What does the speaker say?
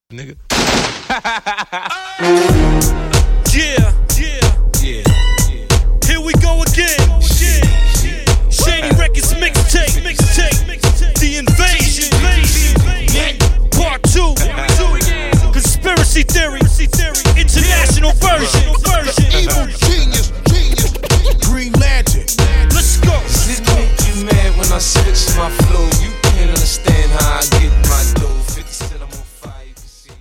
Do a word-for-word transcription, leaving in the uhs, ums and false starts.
nigga. Yeah, yeah, yeah, yeah. Here we go again. Yeah. Shady Records mixtape, mixtape, The Invasion, Part Two, Conspiracy Theory, International Version, Evil Genius, Genius, Green Lantern. Let's go. This make you mad when I switch my flow.